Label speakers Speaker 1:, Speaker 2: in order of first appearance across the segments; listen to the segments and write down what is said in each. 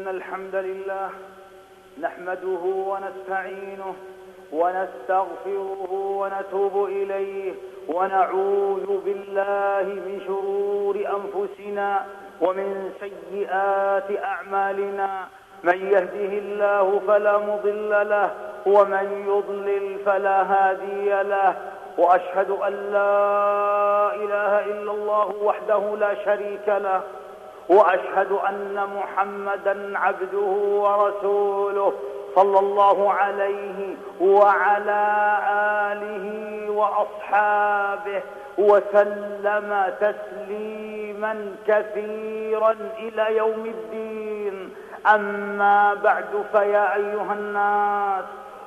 Speaker 1: إن الحمد لله نحمده ونستعينه ونستغفره ونتوب إليه ونعوذ بالله من شرور أنفسنا ومن سيئات أعمالنا. من يهده الله فلا مضل له ومن يضلل فلا هادي له، وأشهد أن لا إله إلا الله وحده لا شريك له، وأشهد أن محمدا عبده ورسوله صلى الله عليه وعلى آله وأصحابه وسلم تسليما كثيرا إلى يوم الدين. أما بعد، فيا أيها الناس،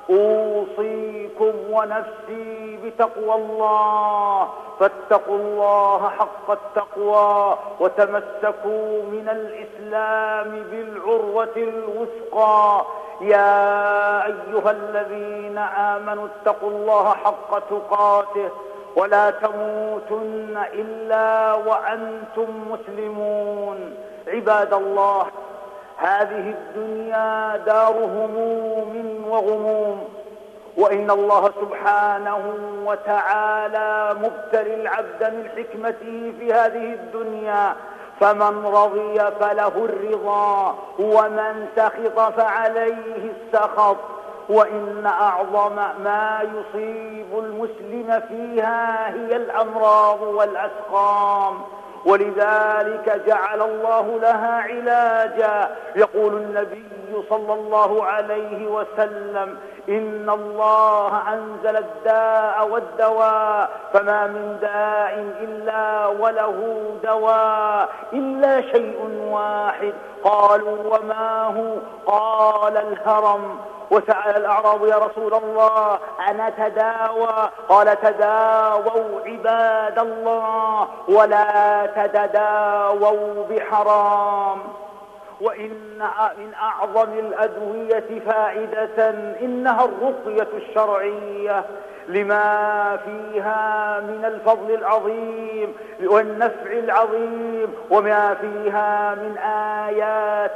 Speaker 1: أوصيكم ونفسي بتقوى الله، فاتقوا الله حق التقوى وتمسكوا من الإسلام بالعروة الوثقى. يا أيها الذين آمنوا اتقوا الله حق تقاته ولا تموتن إلا وأنتم مسلمون. عباد الله، هذه الدنيا دار هموم وغموم، وإن الله سبحانه وتعالى مبتلي العبد من حكمته في هذه الدنيا، فمن رضي فله الرضا ومن سخط فعليه السخط. وإن أعظم ما يصيب المسلم فيها هي الأمراض والأسقام، ولذلك جعل الله لها علاجا. يقول النبي صلى الله عليه وسلم: إن الله أنزل الداء والدواء، فما من داء إلا وله دواء إلا شيء واحد. قالوا: وما هو؟ قال: الهرم. وسأل الأعراب: يا رسول الله أنا تداوى؟ قال: تداووا عباد الله ولا تتداووا بحرام. وإن من أعظم الأدوية فائدة إنها الرقية الشرعية، لما فيها من الفضل العظيم والنفع العظيم، وما فيها من آيات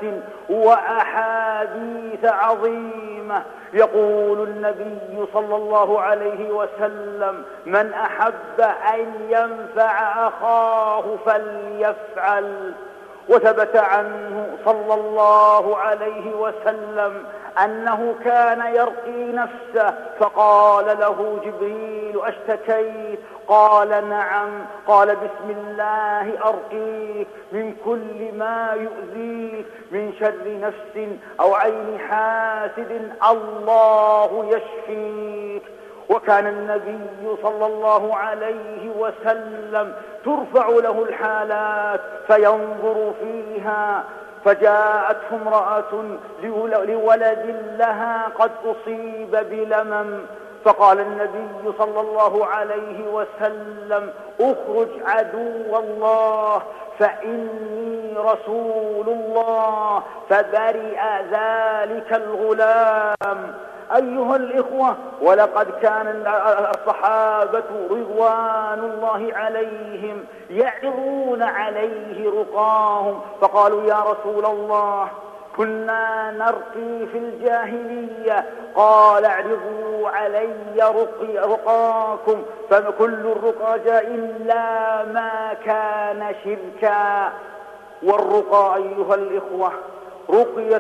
Speaker 1: وأحاديث عظيمة. يقول النبي صلى الله عليه وسلم: من أحب أن ينفع أخاه فليفعل. وثبت عنه صلى الله عليه وسلم أنه كان يرقي نفسه، فقال له جبريل: أشتكيت؟ قال: نعم. قال: بسم الله أرقيك من كل ما يؤذيك من شر نفس أو عين حاسد، الله يشفيك. وكان النبي صلى الله عليه وسلم ترفع له الحالات فينظر فيها، فجاءته امرأة لولد لها قد أصيب بلمم، فقال النبي صلى الله عليه وسلم: اخرج عدو الله فإني رسول الله، فبرئ ذلك الغلام. أيها الإخوة، ولقد كان الصحابة رضوان الله عليهم يعرضون عليه رقاهم، فقالوا: يا رسول الله كنا نرقي في الجاهلية. قال: اعرضوا علي رقاكم، فكل الرقى جاء إلا ما كان شركا. والرقى أيها الإخوة رقية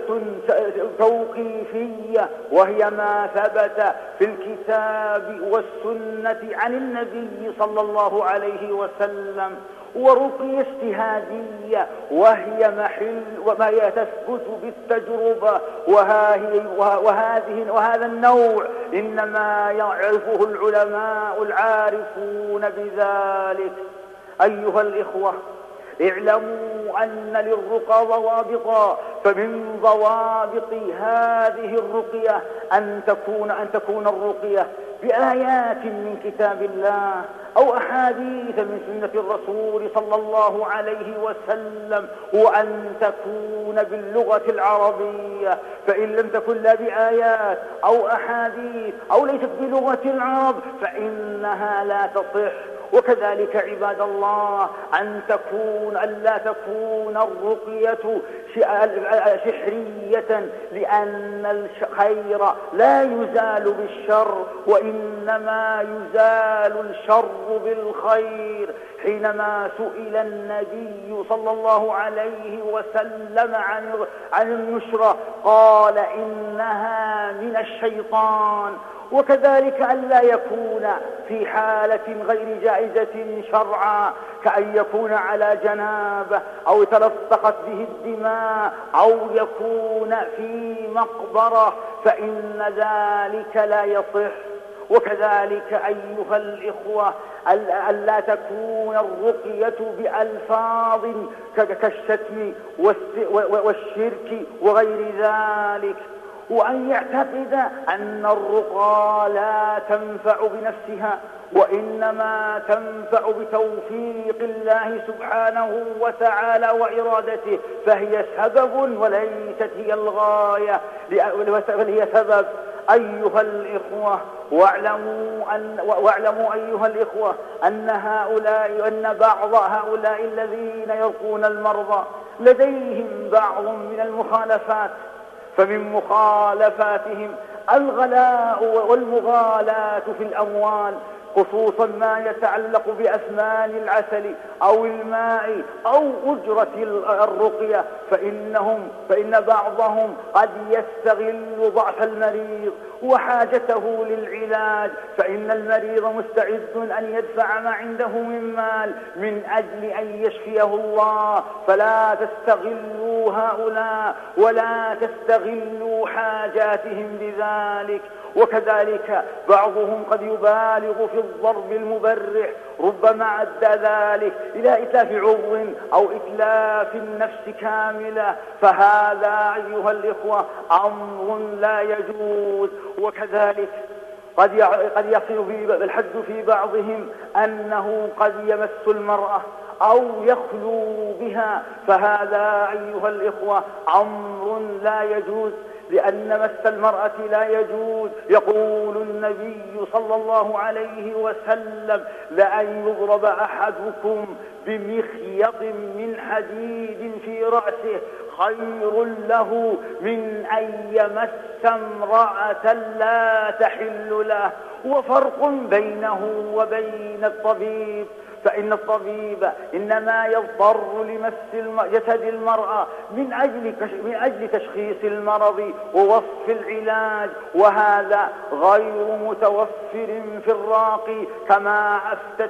Speaker 1: توقيفية، وهي ما ثبت في الكتاب والسنة عن النبي صلى الله عليه وسلم. ورقية اجتهادية، وهي محل وما تثبت بالتجربة، وهذا النوع إنما يعرفه العلماء العارفون بذلك. أيها الإخوة، اعلموا أن للرقى ضوابطا، فمن ضوابط هذه الرقية أن تكون الرقية بآيات من كتاب الله أو أحاديث من سنة الرسول صلى الله عليه وسلم، وأن تكون باللغة العربية. فإن لم تكن لا بآيات أو أحاديث أو ليست بلغة العرب فإنها لا تصح. وكذلك عباد الله أن لا تكون الرقية سحرية، لأن الخير لا يزال بالشر، وإنما يزال الشر بالخير. حينما سئل النبي صلى الله عليه وسلم عن النشرة قال إنها من الشيطان. وكذلك ألا يكون في حالة غير جائزة شرعا، كأن يكون على جنابه أو تلصقت به الدماء أو يكون في مقبرة، فإن ذلك لا يصح. وكذلك أيها الإخوة ألا تكون الرقية بألفاظ كالشتم والشرك وغير ذلك، وأن يعتقد أن الرقى لا تنفع بنفسها، وإنما تنفع بتوفيق الله سبحانه وتعالى وإرادته، فهي سبب وليست هي الغاية، بل هي سبب. أيها الإخوة واعلموا أيها الإخوة أن بعض هؤلاء الذين يرقون المرضى لديهم بعض من المخالفات، فمن مخالفاتهم الغلاء والمغالاة في الأموال، خصوصا ما يتعلق بأثمان العسل أو الماء أو أجرة الرقية، فإن بعضهم قد يستغل ضعف المريض وحاجته للعلاج، فإن المريض مستعد أن يدفع ما عنده من مال من أجل أن يشفيه الله، فلا تستغلوا هؤلاء ولا تستغلوا حاجاتهم بذلك. وكذلك بعضهم قد يبالغ في الضرب المبرح، ربما أدى ذلك إلى إتلاف عضو أو إتلاف النفس كاملة، فهذا أيها الإخوة أمر لا يجوز. وكذلك قد يصل الحد في بعضهم أنه قد يمس المرأة أو يخلو بها، فهذا أيها الإخوة أمر لا يجوز، لأن مس المرأة لا يجوز. يقول النبي صلى الله عليه وسلم لأن يضرب أحدكم بمخيط من حديد في رأسه خير له من أن يمس امرأة لا تحل له. وفرق بينه وبين الطبيب، فإن الطبيب إنما يضطر لمس جسد المرأة من أجل تشخيص المرض ووصف العلاج، وهذا غير متوفر في الراقي، كما أفتت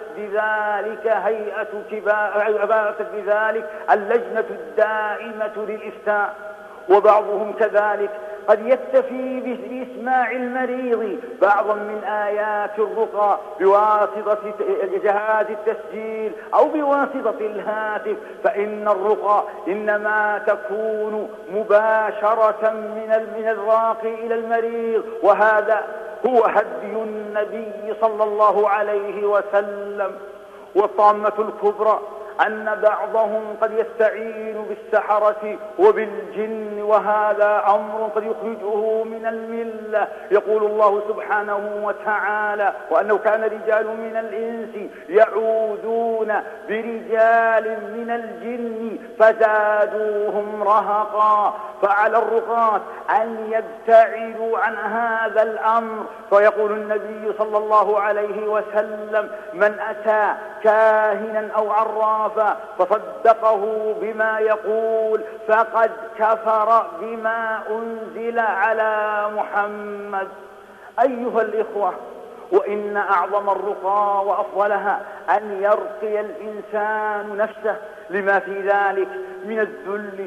Speaker 1: بذلك اللجنة الدائمة للإفتاء. وبعضهم كذلك قد يكتفي بإسماع المريض بعضا من آيات الرقى بواسطة جهاز التسجيل أو بواسطة الهاتف، فإن الرقى إنما تكون مباشرة من الراقي إلى المريض، وهذا هو هدي النبي صلى الله عليه وسلم. والطامة الكبرى أن بعضهم قد يستعين بالسحرة وبالجن، وهذا أمر قد يخرجه من الملة. يقول الله سبحانه وتعالى وأنه كان رجال من الإنس يعوذون برجال من الجن فزادوهم رهقا. فعلى الرقاة أن يبتعدوا عن هذا الأمر. فيقول النبي صلى الله عليه وسلم من أتى كاهنا أو عرافا فصدقه بما يقول فقد كفر بما أنزل على محمد. أيها الإخوة، وإن أعظم الرقى وأفضلها أن يرقي الإنسان نفسه لما في ذلك من الذل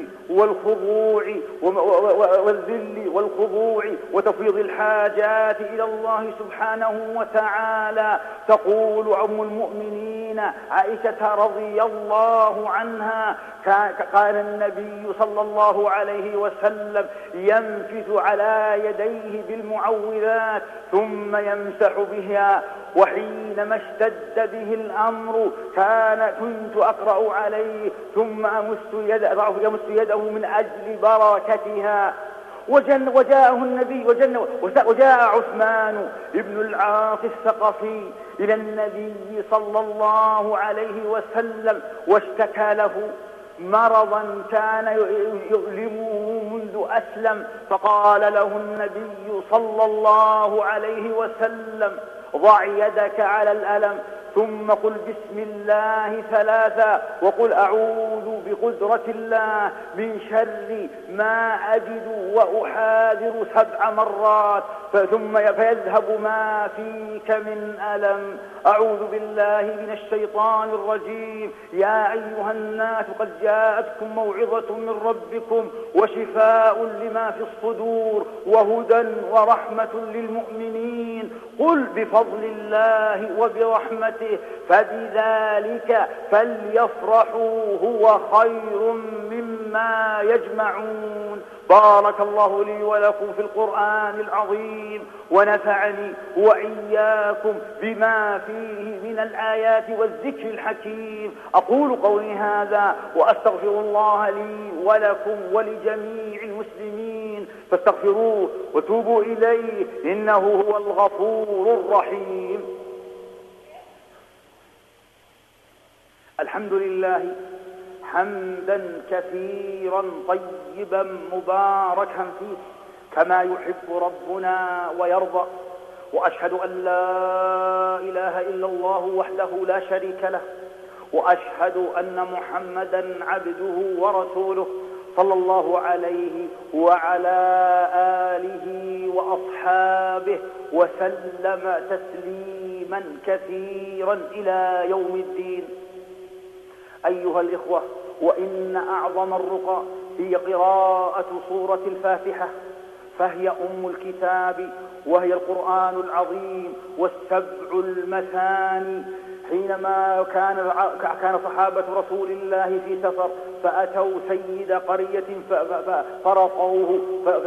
Speaker 1: والخضوع وتفويض الحاجات إلى الله سبحانه وتعالى. تقول أم المؤمنين عائشة رضي الله عنها كان النبي صلى الله عليه وسلم ينفث على يديه بالمعوذات ثم يمسح بها، وحينما اشتد به الأمر كنت أقرأ عليه ثم يمس يده من أجل بركتها. وجاءه النبي وجاء عثمان ابن العاص الثقفي إلى النبي صلى الله عليه وسلم واشتكى له مرضا كان يؤلمه منذ أسلم، فقال له النبي صلى الله عليه وسلم: ضع يدك على الألم ثم قل بسم الله 3 وقل أعوذ بقدرة الله من شر ما أجد وأحاذر 7 مرات ثم فيذهب ما فيك من ألم. أعوذ بالله من الشيطان الرجيم. يا أيها الناس قد جاءتكم موعظة من ربكم وشفاء لما في الصدور وهدى ورحمة للمؤمنين. قل بفضل الله وبرحمته فبذلك فليفرحوا هو خير مما يجمعون. بارك الله لي ولكم في القرآن العظيم ونفعني وإياكم بما فيه من الآيات والذكر الحكيم. أقول قولي هذا وأستغفر الله لي ولكم ولجميع المسلمين فاستغفروه وتوبوا إليه إنه هو الغفور الرحيم. الحمد لله حمدا كثيرا طيبا مباركا فيه كما يحب ربنا ويرضى، وأشهد أن لا إله إلا الله وحده لا شريك له، وأشهد أن محمدا عبده ورسوله صلى الله عليه وعلى آله وأصحابه وسلم تسليما كثيرا إلى يوم الدين. أيها الإخوة، وإن أعظم الرقى هي قراءة سورة الفاتحة، فهي أم الكتاب وهي القرآن العظيم والسبع المثاني. حينما كان صحابة رسول الله في سفر فأتوا سيد قرية فرقوه،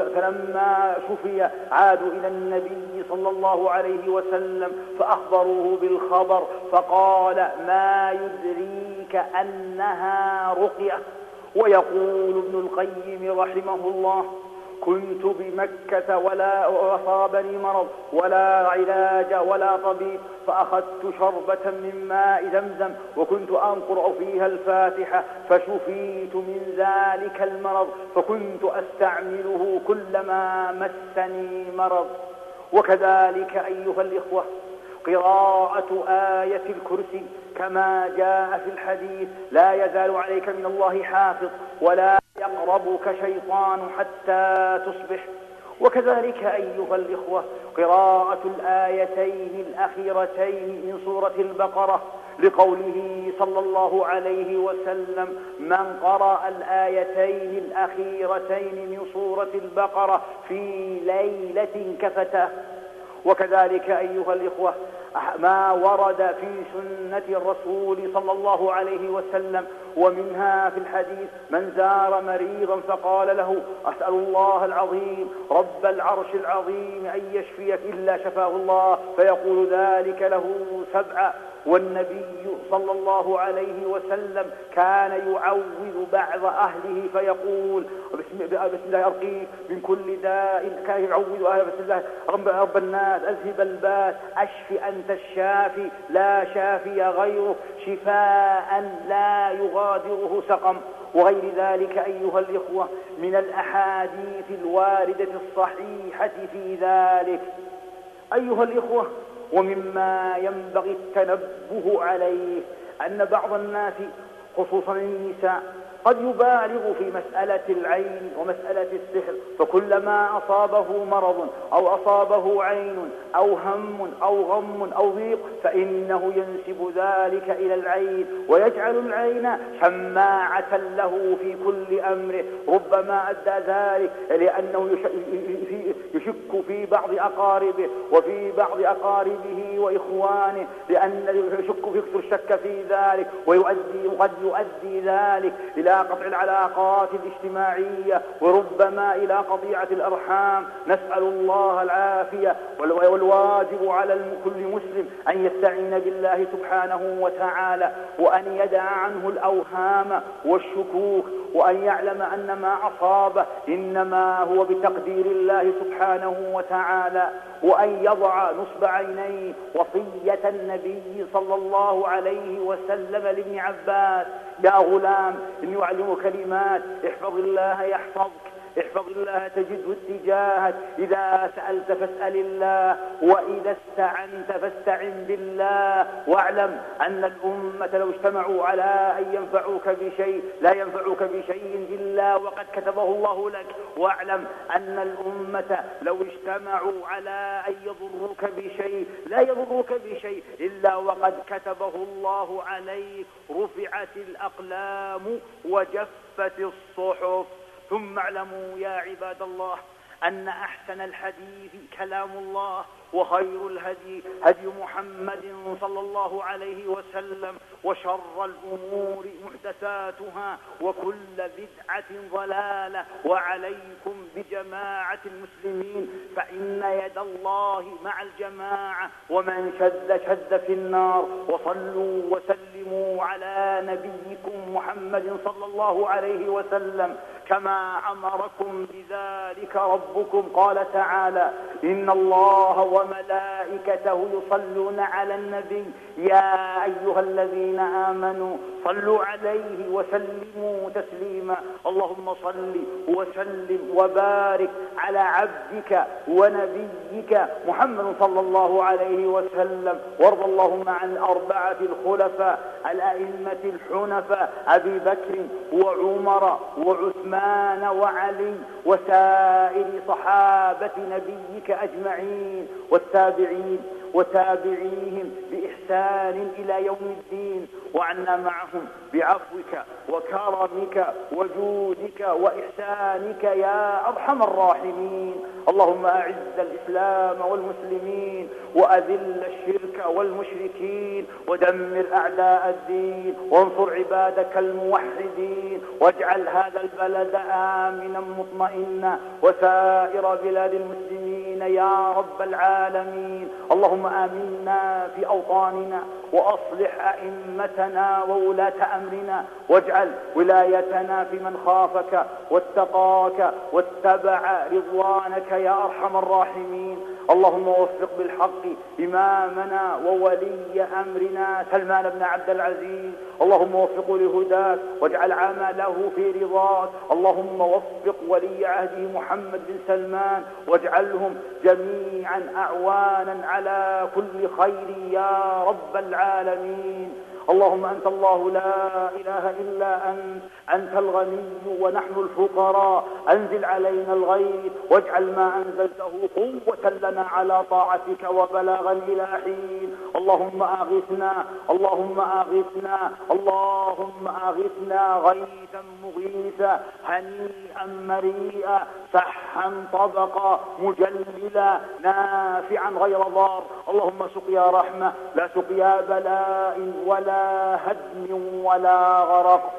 Speaker 1: فلما شفي عادوا إلى النبي صلى الله عليه وسلم فأخبروه بالخبر، فقال: ما يدريك أنها رقية؟ ويقول ابن القيم رحمه الله: كنت بمكة ولا أصابني مرض ولا علاج ولا طبيب، فأخذت شربة من ماء زمزم وكنت أقرأ فيها الفاتحة فشفيت من ذلك المرض، فكنت أستعمله كلما مسني مرض. وكذلك أيها الإخوة قراءة آية الكرسي كما جاء في الحديث: لا يزال عليك من الله حافظ ولا يقربك شيطان حتى تصبح. وكذلك أيها الإخوة قراءة الآيتين الأخيرتين من سورة البقرة لقوله صلى الله عليه وسلم: من قرأ الآيتين الأخيرتين من سورة البقرة في ليلة كفته. وكذلك أيها الإخوة ما ورد في سنة الرسول صلى الله عليه وسلم، ومنها في الحديث: من زار مريضا فقال له: أسأل الله العظيم رب العرش العظيم أن يشفيك إلا شفاه الله، فيقول ذلك له 7. والنبي صلى الله عليه وسلم كان يعوذ بعض أهله فيقول: بسم الله أرقيك من كل داء. كان يعوذ أهله: بسم الله رب الناس أذهب الباس أشف أنت الشافي لا شافي غيره شفاء لا يغادره سقم. وغير ذلك أيها الإخوة من الأحاديث الواردة الصحيحة في ذلك. أيها الإخوة، ومما ينبغي التنبه عليه أن بعض الناس خصوصا النساء قد يبالغ في مسألة العين ومسألة السحر، فكلما أصابه مرض أو أصابه عين أو هم أو غم أو ضيق فإنه ينسب ذلك إلى العين ويجعل العين شماعة له في كل أمره. ربما أدى ذلك لأنه يشك في بعض أقاربه وفي بعض أقاربه وإخوانه، لأن يشك في الشك في ذلك، وقد يؤدي ذلك إلى إلى قطع العلاقات الاجتماعية، وربما إلى قطيعة الأرحام. نسأل الله العافية، والواجب على كل مسلم أن يستعين بالله سبحانه وتعالى، وأن يدع عنه الأوهام والشكوك، وأن يعلم أن ما أصابه إنما هو بتقدير الله سبحانه وتعالى، وأن يضع نصب عينيه وصية النبي صلى الله عليه وسلم لابن عباس: يا غلام إن يعلم كلمات، احفظ الله يحفظك، احفظ الله تجده اتجاهك، إذا سألت فاسأل الله، وإذا استعنت فاستعن بالله، واعلم أن الأمة لو اجتمعوا على أن ينفعوك بشيء لا ينفعوك بشيء إلا وقد كتبه الله لك، واعلم أن الأمة لو اجتمعوا على أن يضروك بشيء لا يضروك بشيء إلا وقد كتبه الله عليك. رفعت الأقلام وجفت الصحف. ثم اعلموا يا عباد الله أن أحسن الحديث كلام الله، وخير الهدي هدي محمد صلى الله عليه وسلم، وشر الأمور محدثاتها، وكل بدعة ضلالة. وعليكم بجماعة المسلمين، فإن يد الله مع الجماعة، ومن شد في النار. وصلوا وسلموا على نبيكم محمد صلى الله عليه وسلم كما أمركم بذلك ربكم. قال تعالى: إن الله وملائكته يصلون على النبي يا أيها الذين آمنوا صلوا عليه وسلموا تسليما. اللهم صل وسلم وبارك على عبدك ونبيك محمد صلى الله عليه وسلم. وارض اللهم عن الأربعة الخلفاء الأئمة الحنفاء أبي بكر وعمر وعثمان وعلي، وسائر صحابة نبيك أجمعين، والتابعين وتابعيهم بإحسان إلى يوم الدين، وعنا معهم بعفوك وكرمك وجودك وإحسانك يا أرحم الراحمين. اللهم أعز الإسلام والمسلمين، وأذل الشرك والمشركين، ودمر أعداء الدين، وانصر عبادك الموحدين، واجعل هذا البلد آمنا مطمئنا، وسائر بلاد المسلمين يا رب العالمين. اللهم آمنا في أوطاننا، وأصلح أئمتنا وولاة أمرنا، واجعل ولايتنا في من خافك واتقاك واتبع رضوانك يا أرحم الراحمين. اللهم وفق بالحق إمامنا وولي أمرنا سلمان بن عبد العزيز، اللهم وفقه لهداك واجعل عمله في رضاك. اللهم وفق ولي عهده محمد بن سلمان، واجعلهم جميعا أعوانا على كل خير يا رب العالمين. اللهم أنت الله لا إله إلا أنت الغني ونحن الفقراء، أنزل علينا الغيث واجعل ما أنزلته قوة لنا على طاعتك وبلاغا إلى حين. اللهم أغثنا اللهم أغثنا اللهم أغثنا غيثا مغيثا هنيئا مريئا سحا طبقا مجللا نافعا غير ضار. اللهم سقيا رحمة لا سقيا بلاء ولا هدم ولا غرق.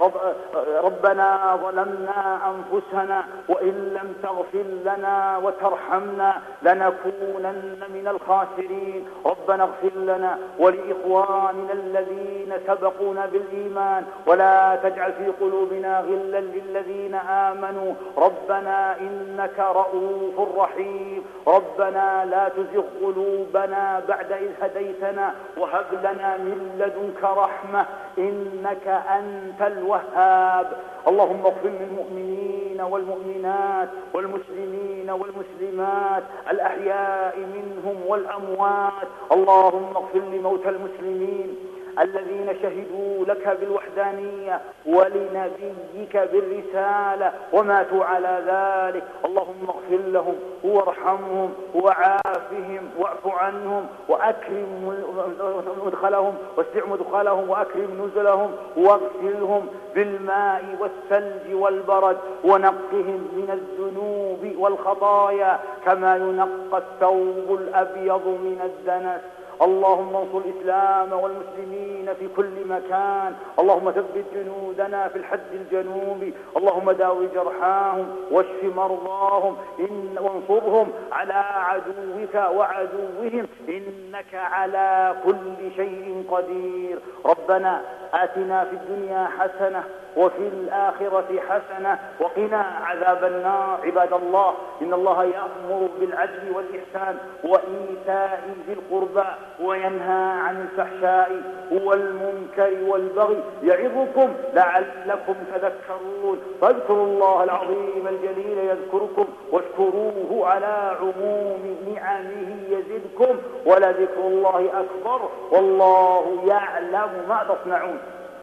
Speaker 1: ربنا ظلمنا أنفسنا وإن لم تغفر لنا وترحمنا لنكونن من الخاسرين. ربنا اغفر لنا ولإخواننا الذين سبقونا بالإيمان، ولا تجعل في قلوبنا غلا للذين آمنوا ربنا إنك رؤوف رحيم. ربنا لا تزغ قلوبنا بعد إذ هديتنا وهب لنا من لدنك رحمة إنك أنت الوهاب. اللهم اغفر للمؤمنين والمؤمنات والمسلمين والمسلمات الأحياء منهم والأموات. اللهم اغفر لموتى المسلمين الذين شهدوا لك بالوحدانية ولنبيك بالرسالة وماتوا على ذلك. اللهم اغفر لهم وارحمهم وعافهم واعف عنهم وأكرم مدخلهم واسع مدخلهم وأكرم نزلهم واغسلهم بالماء والثلج والبرد ونقهم من الذنوب والخطايا كما ينقى الثوب الأبيض من الدنس. اللهم انصر الإسلام والمسلمين في كل مكان. اللهم ثبت جنودنا في الحد الجنوبي. اللهم داوي جرحاهم واشف مرضاهم وانصرهم على عدوك وعدوهم، إنك على كل شيء قدير. ربنا آتنا في الدنيا حسنة وفي الآخرة حسنة وقنا عذاب النار. عباد الله، إن الله يأمر بالعدل والإحسان وإيتاء ذي القربى وينهى عن الفحشاء والمنكر والبغي يعظكم لعلكم تذكرون. فاذكروا الله العظيم الجليل يذكركم واشكروه على عموم نعمه يزدكم ولذكر الله أكبر والله يعلم ما تصنعون.